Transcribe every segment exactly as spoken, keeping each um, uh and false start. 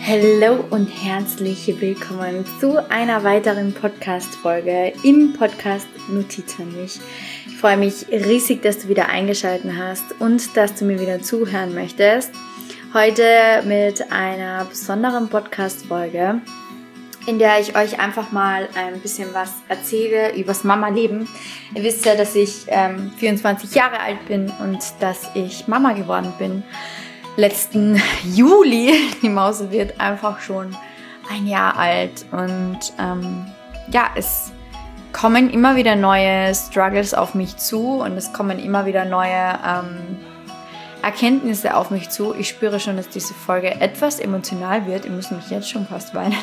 Hallo und herzlich willkommen zu einer weiteren Podcast-Folge im Podcast Notiz für mich. Ich freue mich riesig, dass du wieder eingeschaltet hast und dass du mir wieder zuhören möchtest. Heute mit einer besonderen Podcast-Folge, in der ich euch einfach mal ein bisschen was erzähle übers Mama-Leben. Ihr wisst ja, dass ich ähm, vierundzwanzig Jahre alt bin und dass ich Mama geworden bin. Letzten Juli, die Maus wird einfach schon ein Jahr alt und ähm, ja, es kommen immer wieder neue Struggles auf mich zu und es kommen immer wieder neue ähm, Erkenntnisse auf mich zu. Ich spüre schon, dass diese Folge etwas emotional wird. Ich muss mich jetzt schon fast weinen.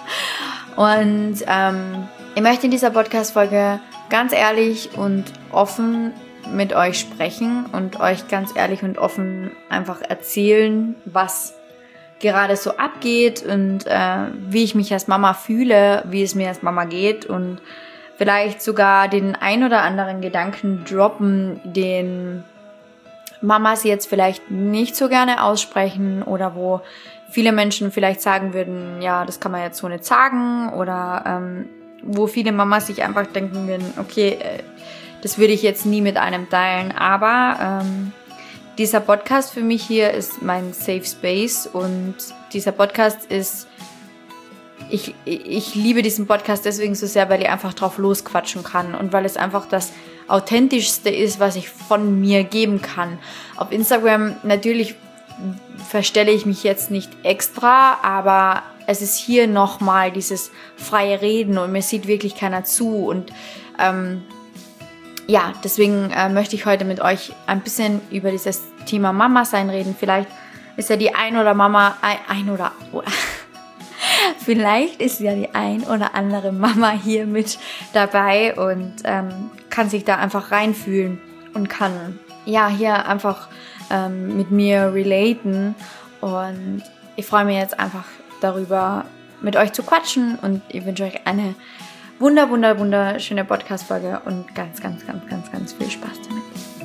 Und ähm, ich möchte in dieser Podcast-Folge ganz ehrlich und offen mit euch sprechen und euch ganz ehrlich und offen einfach erzählen, was gerade so abgeht und äh, wie ich mich als Mama fühle, wie es mir als Mama geht und vielleicht sogar den ein oder anderen Gedanken droppen, den Mamas jetzt vielleicht nicht so gerne aussprechen oder wo viele Menschen vielleicht sagen würden, ja, das kann man jetzt so nicht sagen oder ähm, wo viele Mamas sich einfach denken würden, okay, äh, das würde ich jetzt nie mit einem teilen, aber ähm, dieser Podcast für mich hier ist mein Safe Space und dieser Podcast ist, ich, ich liebe diesen Podcast deswegen so sehr, weil ich einfach drauf losquatschen kann und weil es einfach das Authentischste ist, was ich von mir geben kann. Auf Instagram natürlich verstelle ich mich jetzt nicht extra, aber es ist hier nochmal dieses freie Reden und mir sieht wirklich keiner zu und ähm, ja, deswegen äh, möchte ich heute mit euch ein bisschen über dieses Thema Mama sein reden. Vielleicht ist ja die ein oder Mama, ein, ein oder, oh, vielleicht ist ja die ein oder andere Mama hier mit dabei und ähm, kann sich da einfach reinfühlen und kann ja hier einfach ähm, mit mir relaten. Und ich freue mich jetzt einfach darüber, mit euch zu quatschen und ich wünsche euch eine Wunder, wunder, wunderschöne Podcast-Folge und ganz, ganz, ganz, ganz, ganz viel Spaß damit.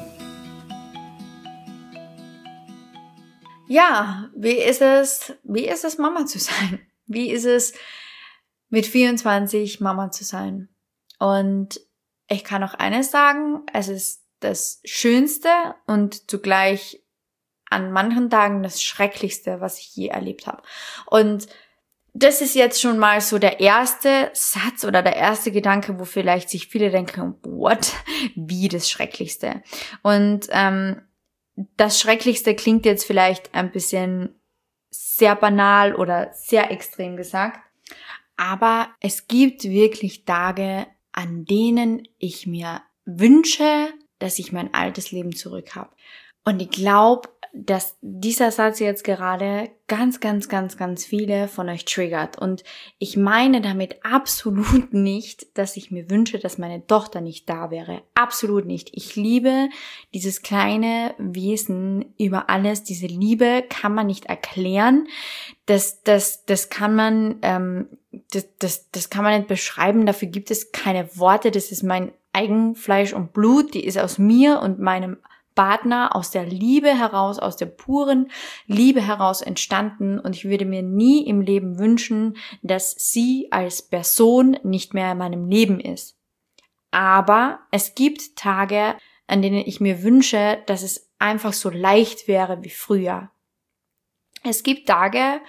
Ja, wie ist es, wie ist es, Mama zu sein? Wie ist es, mit vierundzwanzig Mama zu sein? Und ich kann auch eines sagen, es ist das Schönste und zugleich an manchen Tagen das Schrecklichste, was ich je erlebt habe. Und das ist jetzt schon mal so der erste Satz oder der erste Gedanke, wo vielleicht sich viele denken, what? Wie das Schrecklichste? Und ähm, das Schrecklichste klingt jetzt vielleicht ein bisschen sehr banal oder sehr extrem gesagt, aber es gibt wirklich Tage, an denen ich mir wünsche, dass ich mein altes Leben zurück habe. Und ich glaube, dass dieser Satz jetzt gerade ganz, ganz, ganz, ganz viele von euch triggert. Und ich meine damit absolut nicht, dass ich mir wünsche, dass meine Tochter nicht da wäre. Absolut nicht. Ich liebe dieses kleine Wesen über alles. Diese Liebe kann man nicht erklären. Das, das, das kann man, ähm, das, das, das kann man nicht beschreiben. Dafür gibt es keine Worte. Das ist mein Eigenfleisch und Blut. Die ist aus mir und meinem Partner aus der Liebe heraus, aus der puren Liebe heraus entstanden und ich würde mir nie im Leben wünschen, dass sie als Person nicht mehr in meinem Leben ist. Aber es gibt Tage, an denen ich mir wünsche, dass es einfach so leicht wäre wie früher. Es gibt Tage,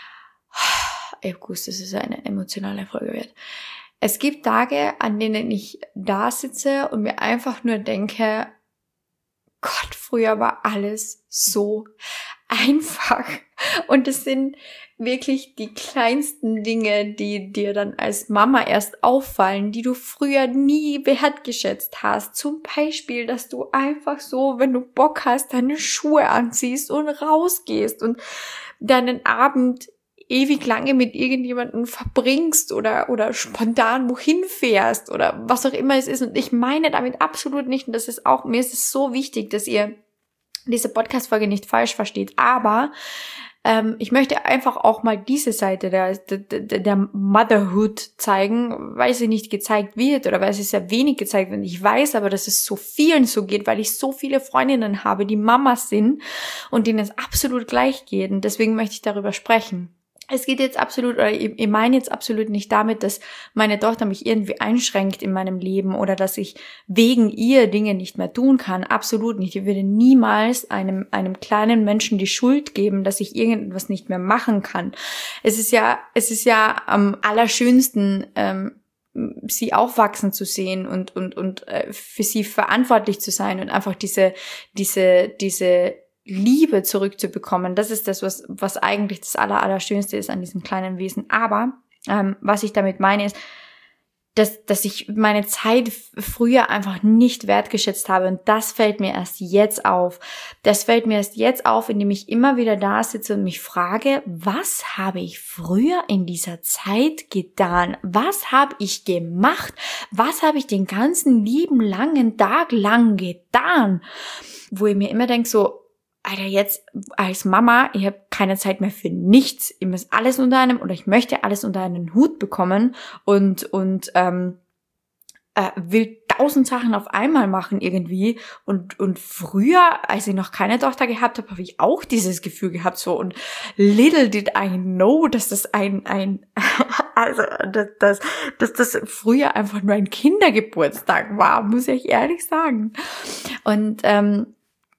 ich wusste, dass es eine emotionale Folge wird. Es gibt Tage, an denen ich da sitze und mir einfach nur denke, Gott, früher war alles so einfach. Und es sind wirklich die kleinsten Dinge, die dir dann als Mama erst auffallen, die du früher nie wertgeschätzt hast. Zum Beispiel, dass du einfach so, wenn du Bock hast, deine Schuhe anziehst und rausgehst und deinen Abend ewig lange mit irgendjemandem verbringst oder oder spontan wohin fährst oder was auch immer es ist. Und ich meine damit absolut nicht, und das ist auch, mir ist es so wichtig, dass ihr diese Podcast-Folge nicht falsch versteht, aber ähm, ich möchte einfach auch mal diese Seite der, der, der Motherhood zeigen, weil sie nicht gezeigt wird oder weil sie sehr wenig gezeigt wird. Ich weiß aber, dass es so vielen so geht, weil ich so viele Freundinnen habe, die Mamas sind und denen es absolut gleich geht, und deswegen möchte ich darüber sprechen. Es geht jetzt absolut, oder ich, ich meine jetzt absolut nicht damit, dass meine Tochter mich irgendwie einschränkt in meinem Leben oder dass ich wegen ihr Dinge nicht mehr tun kann. Absolut nicht. Ich würde niemals einem, einem kleinen Menschen die Schuld geben, dass ich irgendwas nicht mehr machen kann. Es ist ja, es ist ja am allerschönsten, ähm, sie aufwachsen zu sehen und, und, und äh, für sie verantwortlich zu sein und einfach diese, diese, diese Liebe zurückzubekommen. Das ist das, was was eigentlich das Aller, Allerschönste ist an diesem kleinen Wesen. Aber ähm, was ich damit meine ist, dass dass ich meine Zeit früher einfach nicht wertgeschätzt habe. Und das fällt mir erst jetzt auf. Das fällt mir erst jetzt auf, indem ich immer wieder da sitze und mich frage, was habe ich früher in dieser Zeit getan? Was habe ich gemacht? Was habe ich den ganzen lieben langen Tag lang getan? Wo ich mir immer denke, so, Alter, jetzt als Mama, ich habe keine Zeit mehr für nichts. Ich muss alles unter einem, oder ich möchte alles unter einen Hut bekommen und und ähm, äh, will tausend Sachen auf einmal machen irgendwie. Und und früher, als ich noch keine Tochter gehabt habe, habe ich auch dieses Gefühl gehabt so. Und little did I know, dass das ein ein also dass das dass das früher einfach nur ein Kindergeburtstag war, muss ich ehrlich sagen. Und ähm,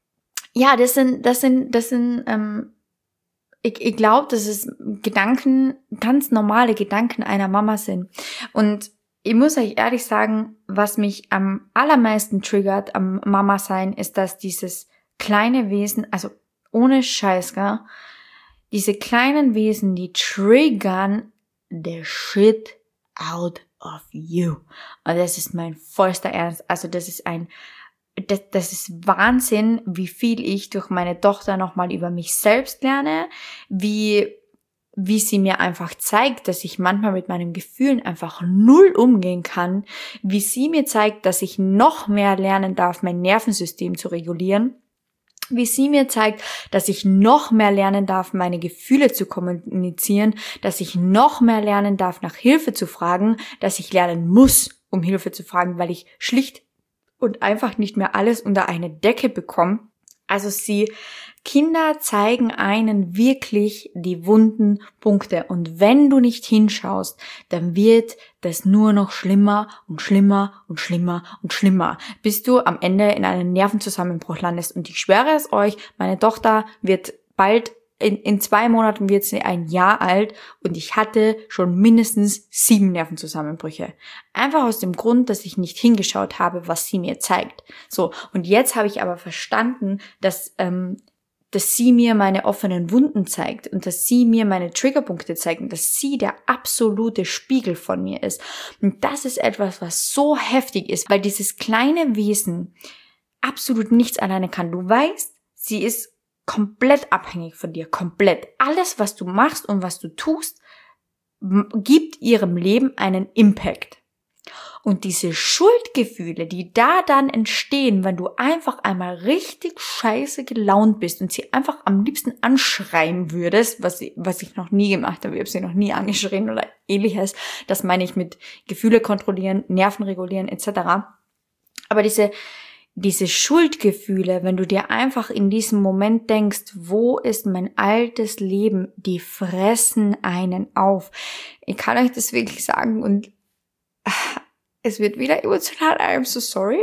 Ja, das sind, das sind, das sind, ähm, ich, ich glaube, dass es Gedanken, ganz normale Gedanken einer Mama sind. Und ich muss euch ehrlich sagen, was mich am allermeisten triggert am Mama-Sein, ist, dass dieses kleine Wesen, also ohne Scheiß, gell, diese kleinen Wesen, die triggern the shit out of you. Und das ist mein vollster Ernst. Also das ist ein Das, das ist Wahnsinn, wie viel ich durch meine Tochter nochmal über mich selbst lerne, wie, wie sie mir einfach zeigt, dass ich manchmal mit meinen Gefühlen einfach null umgehen kann, wie sie mir zeigt, dass ich noch mehr lernen darf, mein Nervensystem zu regulieren, wie sie mir zeigt, dass ich noch mehr lernen darf, meine Gefühle zu kommunizieren, dass ich noch mehr lernen darf, nach Hilfe zu fragen, dass ich lernen muss, um Hilfe zu fragen, weil ich schlicht und einfach nicht mehr alles unter eine Decke bekommen. Also sie, Kinder zeigen einen wirklich die wunden Punkte. Und wenn du nicht hinschaust, dann wird das nur noch schlimmer und schlimmer und schlimmer und schlimmer, bis du am Ende in einen Nervenzusammenbruch landest. Und ich schwöre es euch, meine Tochter wird bald In, in zwei Monaten wird sie ein Jahr alt und ich hatte schon mindestens sieben Nervenzusammenbrüche. Einfach aus dem Grund, dass ich nicht hingeschaut habe, was sie mir zeigt. So, und jetzt habe ich aber verstanden, dass, ähm, dass sie mir meine offenen Wunden zeigt und dass sie mir meine Triggerpunkte zeigt und dass sie der absolute Spiegel von mir ist. Und das ist etwas, was so heftig ist, weil dieses kleine Wesen absolut nichts alleine kann. Du weißt, sie ist komplett abhängig von dir, komplett. Alles, was du machst und was du tust, gibt ihrem Leben einen Impact. Und diese Schuldgefühle, die da dann entstehen, wenn du einfach einmal richtig scheiße gelaunt bist und sie einfach am liebsten anschreien würdest, was, was ich noch nie gemacht habe, ich habe sie noch nie angeschrien oder ähnliches, das meine ich mit Gefühle kontrollieren, Nerven regulieren et cetera. Aber diese Diese Schuldgefühle, wenn du dir einfach in diesem Moment denkst, wo ist mein altes Leben, die fressen einen auf. Ich kann euch das wirklich sagen und es wird wieder emotional, I'm so sorry.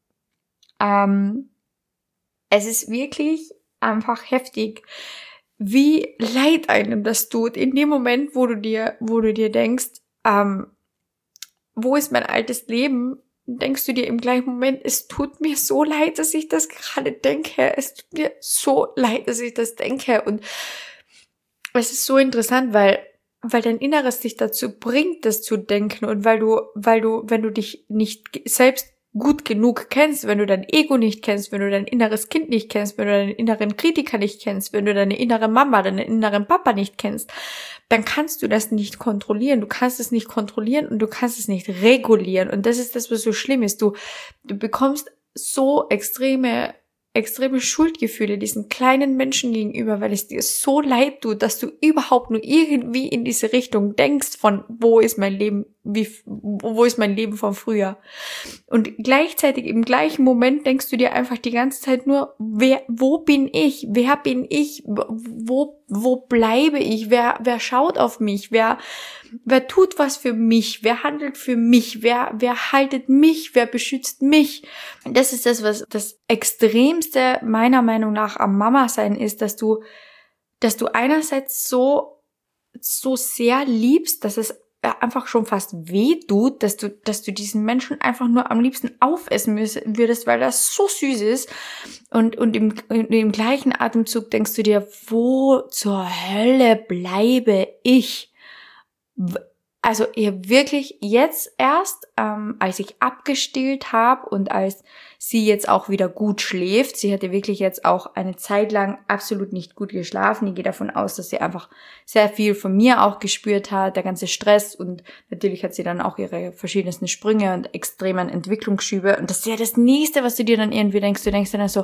Ähm, es ist wirklich einfach heftig, wie leid einem das tut in dem Moment, wo du dir, wo du dir denkst, ähm, wo ist mein altes Leben? Denkst du dir im gleichen Moment, es tut mir so leid, dass ich das gerade denke. Es tut mir so leid, dass ich das denke. Und es ist so interessant, weil, weil dein Inneres dich dazu bringt, das zu denken. Und weil du, weil du, wenn du dich nicht selbst gut genug kennst, wenn du dein Ego nicht kennst, wenn du dein inneres Kind nicht kennst, wenn du deinen inneren Kritiker nicht kennst, wenn du deine innere Mama, deinen inneren Papa nicht kennst, dann kannst du das nicht kontrollieren. Du kannst es nicht kontrollieren und du kannst es nicht regulieren. Und das ist das, was so schlimm ist. Du, du bekommst so extreme, extreme Schuldgefühle diesen kleinen Menschen gegenüber, weil es dir so leid tut, dass du überhaupt nur irgendwie in diese Richtung denkst von, wo ist mein Leben, wie, wo ist mein Leben von früher? Und gleichzeitig im gleichen Moment denkst du dir einfach die ganze Zeit nur, wer, wo bin ich? Wer bin ich? Wo, wo bleibe ich? Wer, wer schaut auf mich? Wer, wer tut was für mich? Wer handelt für mich? Wer, wer haltet mich? Wer beschützt mich? Das ist das, was das Extremste meiner Meinung nach am Mama-Sein ist, dass du, dass du einerseits so, so sehr liebst, dass es einfach schon fast weh tut, dass du, dass du diesen Menschen einfach nur am liebsten aufessen würdest, weil das so süß ist. Und, und im, im gleichen Atemzug denkst du dir, wo zur Hölle bleibe ich? Also ihr wirklich jetzt erst, ähm, als ich abgestillt habe und als sie jetzt auch wieder gut schläft, sie hatte wirklich jetzt auch eine Zeit lang absolut nicht gut geschlafen. Ich gehe davon aus, dass sie einfach sehr viel von mir auch gespürt hat, der ganze Stress, und natürlich hat sie dann auch ihre verschiedensten Sprünge und extremen Entwicklungsschübe, und das ist ja das Nächste, was du dir dann irgendwie denkst. Du denkst dann so,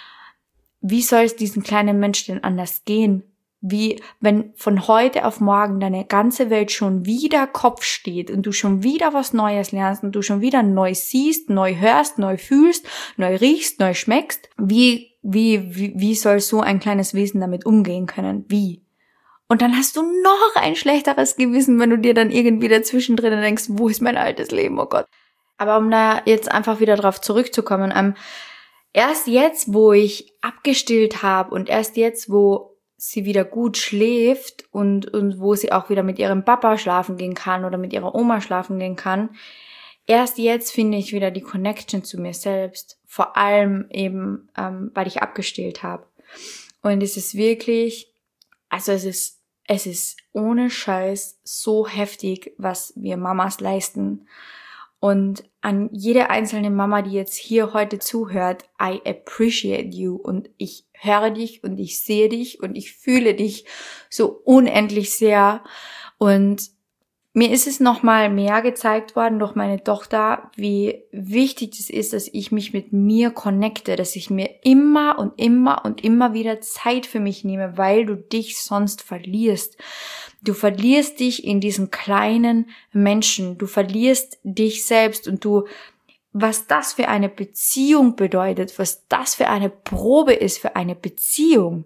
wie soll es diesen kleinen Menschen denn anders gehen? Wie, wenn von heute auf morgen deine ganze Welt schon wieder Kopf steht und du schon wieder was Neues lernst und du schon wieder neu siehst, neu hörst, neu fühlst, neu riechst, neu schmeckst, wie, wie, wie, wie soll so ein kleines Wesen damit umgehen können? Wie? Und dann hast du noch ein schlechteres Gewissen, wenn du dir dann irgendwie dazwischen drin denkst, wo ist mein altes Leben, oh Gott. Aber um da jetzt einfach wieder drauf zurückzukommen, ähm, erst jetzt, wo ich abgestillt habe und erst jetzt, wo sie wieder gut schläft und, und wo sie auch wieder mit ihrem Papa schlafen gehen kann oder mit ihrer Oma schlafen gehen kann, erst jetzt finde ich wieder die Connection zu mir selbst. Vor allem eben, ähm, weil ich abgestillt habe. Und es ist wirklich, also es ist, es ist ohne Scheiß so heftig, was wir Mamas leisten. Und an jede einzelne Mama, die jetzt hier heute zuhört, I appreciate you, und ich höre dich und ich sehe dich und ich fühle dich so unendlich sehr. Und mir ist es nochmal mehr gezeigt worden durch meine Tochter, wie wichtig es ist, dass ich mich mit mir connecte, dass ich mir immer und immer und immer wieder Zeit für mich nehme, weil du dich sonst verlierst. Du verlierst dich in diesen kleinen Menschen, du verlierst dich selbst, und du, was das für eine Beziehung bedeutet, was das für eine Probe ist für eine Beziehung,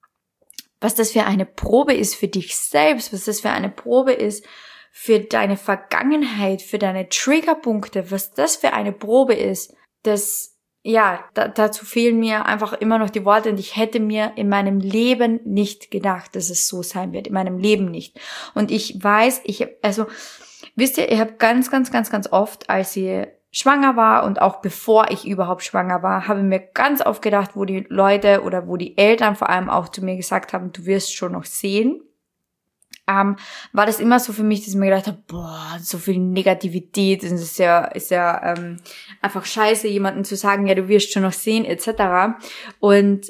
was das für eine Probe ist für dich selbst, was das für eine Probe ist für deine Vergangenheit, für deine Triggerpunkte, was das für eine Probe ist, das, ja, da, dazu fehlen mir einfach immer noch die Worte, und ich hätte mir in meinem Leben nicht gedacht, dass es so sein wird, in meinem Leben nicht. Und ich weiß, ich, also, wisst ihr, ich habe ganz, ganz, ganz, ganz oft, als sie schwanger war und auch bevor ich überhaupt schwanger war, habe ich mir ganz oft gedacht, wo die Leute oder wo die Eltern vor allem auch zu mir gesagt haben, du wirst schon noch sehen. Ähm, war das immer so für mich, dass ich mir gedacht habe, boah, so viel Negativität, das ist ja, ist ja ähm, einfach scheiße, jemandem zu sagen, ja, du wirst schon noch sehen, et cetera. Und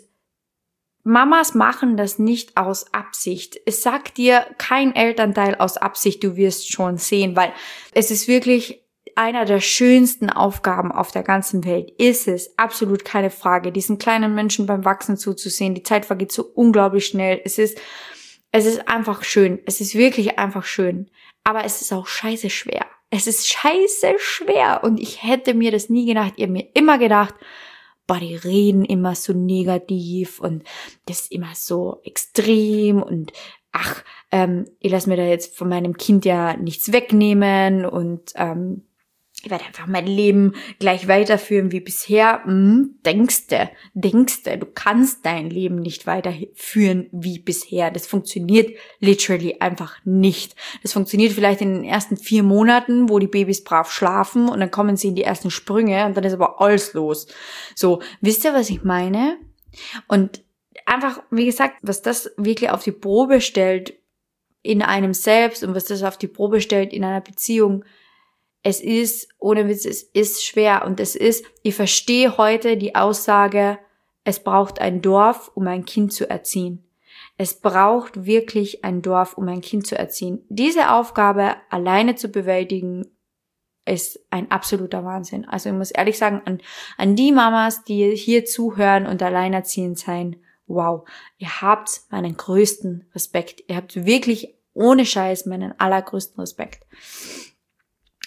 Mamas machen das nicht aus Absicht. Es sagt dir kein Elternteil aus Absicht, du wirst schon sehen, weil es ist wirklich einer der schönsten Aufgaben auf der ganzen Welt, ist es, absolut keine Frage, diesen kleinen Menschen beim Wachsen zuzusehen. Die Zeit vergeht so unglaublich schnell. Es ist Es ist einfach schön. Es ist wirklich einfach schön. Aber es ist auch scheiße schwer. Es ist scheiße schwer. Und ich hätte mir das nie gedacht. Ich habe mir immer gedacht, boah, die reden immer so negativ und das ist immer so extrem und ach, ähm, ich lasse mir da jetzt von meinem Kind ja nichts wegnehmen und ähm, ich werde einfach mein Leben gleich weiterführen wie bisher. Hm, denkste, denkste, du kannst dein Leben nicht weiterführen wie bisher. Das funktioniert literally einfach nicht. Das funktioniert vielleicht in den ersten vier Monaten, wo die Babys brav schlafen und dann kommen sie in die ersten Sprünge und dann ist aber alles los. So, wisst ihr, was ich meine? Und einfach, wie gesagt, was das wirklich auf die Probe stellt in einem selbst und was das auf die Probe stellt in einer Beziehung, es ist, ohne Witz, es ist schwer und es ist, ich verstehe heute die Aussage, es braucht ein Dorf, um ein Kind zu erziehen. Es braucht wirklich ein Dorf, um ein Kind zu erziehen. Diese Aufgabe alleine zu bewältigen, ist ein absoluter Wahnsinn. Also ich muss ehrlich sagen, an, an die Mamas, die hier zuhören und alleinerziehend sein, wow, ihr habt meinen größten Respekt. Ihr habt wirklich ohne Scheiß meinen allergrößten Respekt.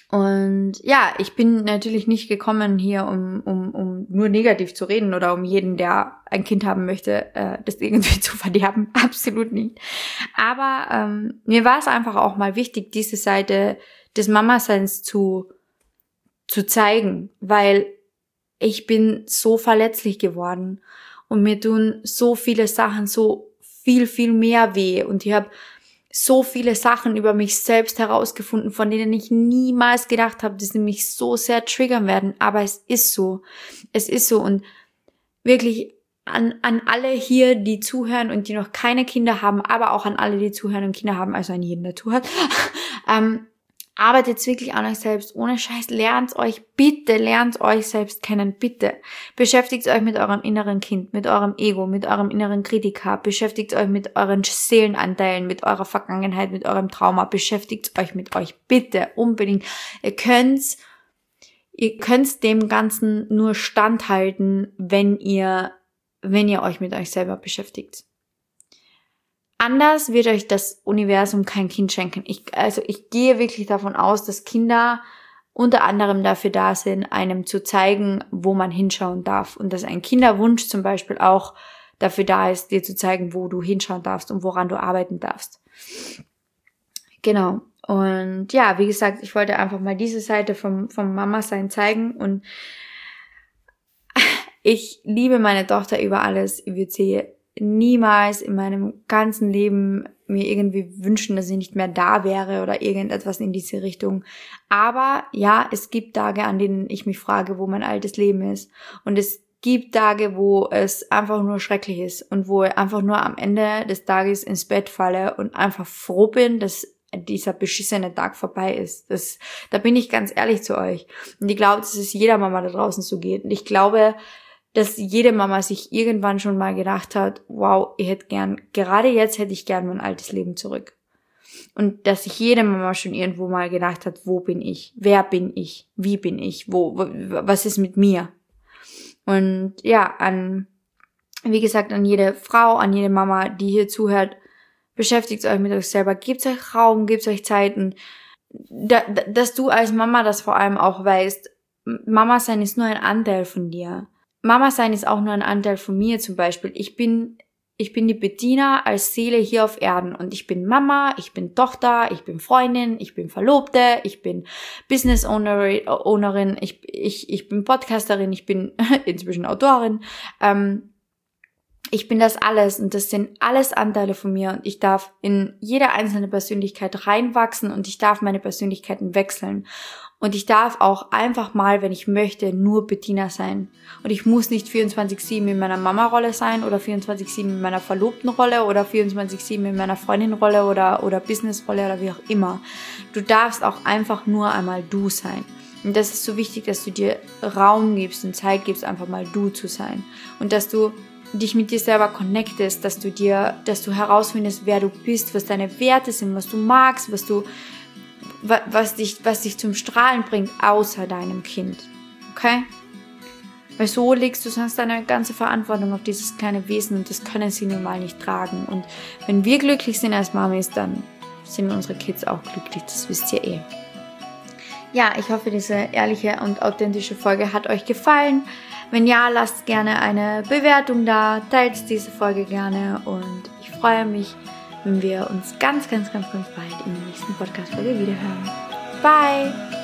Und ja, ich bin natürlich nicht gekommen hier, um, um, um nur negativ zu reden oder um jeden, der ein Kind haben möchte, äh, das irgendwie zu verderben. Absolut nicht. Aber ähm, mir war es einfach auch mal wichtig, diese Seite des Mama-Seins zu, zu zeigen, weil ich bin so verletzlich geworden und mir tun so viele Sachen so viel, viel mehr weh und ich habe so viele Sachen über mich selbst herausgefunden, von denen ich niemals gedacht habe, dass sie mich so sehr triggern werden. Aber es ist so. Es ist so. Und wirklich an, an alle hier, die zuhören und die noch keine Kinder haben, aber auch an alle, die zuhören und Kinder haben, also an jeden, der zuhört, ähm, arbeitet wirklich an euch selbst, ohne Scheiß, lernt euch, bitte lernt euch selbst kennen, bitte. Beschäftigt euch mit eurem inneren Kind, mit eurem Ego, mit eurem inneren Kritiker, beschäftigt euch mit euren Seelenanteilen, mit eurer Vergangenheit, mit eurem Trauma, beschäftigt euch mit euch, bitte, unbedingt. Ihr könnt's, ihr könnt's dem Ganzen nur standhalten, wenn ihr, wenn ihr euch mit euch selber beschäftigt. Anders wird euch das Universum kein Kind schenken. Ich, also ich gehe wirklich davon aus, dass Kinder unter anderem dafür da sind, einem zu zeigen, wo man hinschauen darf. Und dass ein Kinderwunsch zum Beispiel auch dafür da ist, dir zu zeigen, wo du hinschauen darfst und woran du arbeiten darfst. Genau. Und ja, wie gesagt, ich wollte einfach mal diese Seite vom, vom Mama-Sein zeigen. Und ich liebe meine Tochter über alles. Ich würde sie niemals in meinem ganzen Leben mir irgendwie wünschen, dass sie nicht mehr da wäre oder irgendetwas in diese Richtung. Aber ja, es gibt Tage, an denen ich mich frage, wo mein altes Leben ist. Und es gibt Tage, wo es einfach nur schrecklich ist und wo ich einfach nur am Ende des Tages ins Bett falle und einfach froh bin, dass dieser beschissene Tag vorbei ist. Das, da bin ich ganz ehrlich zu euch. Und ich glaube, dass es jeder Mama da draußen so geht. Und ich glaube, dass jede Mama sich irgendwann schon mal gedacht hat, wow, ich hätte gern, gerade jetzt hätte ich gern mein altes Leben zurück. Und dass sich jede Mama schon irgendwo mal gedacht hat, wo bin ich? Wer bin ich? Wie bin ich? Wo, wo was ist mit mir? Und ja, an, wie gesagt, an jede Frau, an jede Mama, die hier zuhört, beschäftigt euch mit euch selber, gebt euch Raum, gebt euch Zeiten, da, dass du als Mama das vor allem auch weißt, Mama sein ist nur ein Anteil von dir. Mama sein ist auch nur ein Anteil von mir zum Beispiel. Ich bin, ich bin die Bettina als Seele hier auf Erden und ich bin Mama, ich bin Tochter, ich bin Freundin, ich bin Verlobte, ich bin Business Ownerin, ich, ich, ich bin Podcasterin, ich bin inzwischen Autorin. Ähm, ich bin das alles und das sind alles Anteile von mir und ich darf in jede einzelne Persönlichkeit reinwachsen und ich darf meine Persönlichkeiten wechseln. Und ich darf auch einfach mal, wenn ich möchte, nur Bettina sein. Und ich muss nicht vierundzwanzig sieben in meiner Mama-Rolle sein oder vierundzwanzig sieben in meiner Verlobten-Rolle oder vierundzwanzig sieben in meiner Freundin-Rolle oder, oder Business-Rolle oder wie auch immer. Du darfst auch einfach nur einmal du sein. Und das ist so wichtig, dass du dir Raum gibst und Zeit gibst, einfach mal du zu sein. Und dass du dich mit dir selber connectest, dass du dir, dass du herausfindest, wer du bist, was deine Werte sind, was du magst, was du was dich, was dich zum Strahlen bringt, außer deinem Kind. Okay? Weil so legst du sonst deine ganze Verantwortung auf dieses kleine Wesen und das können sie nun mal nicht tragen. Und wenn wir glücklich sind als Mamis, dann sind unsere Kids auch glücklich, das wisst ihr eh. Ja, ich hoffe, diese ehrliche und authentische Folge hat euch gefallen. Wenn ja, lasst gerne eine Bewertung da, teilt diese Folge gerne und ich freue mich, wenn wir uns ganz, ganz, ganz, ganz bald in der nächsten Podcast-Folge wiederhören. Bye!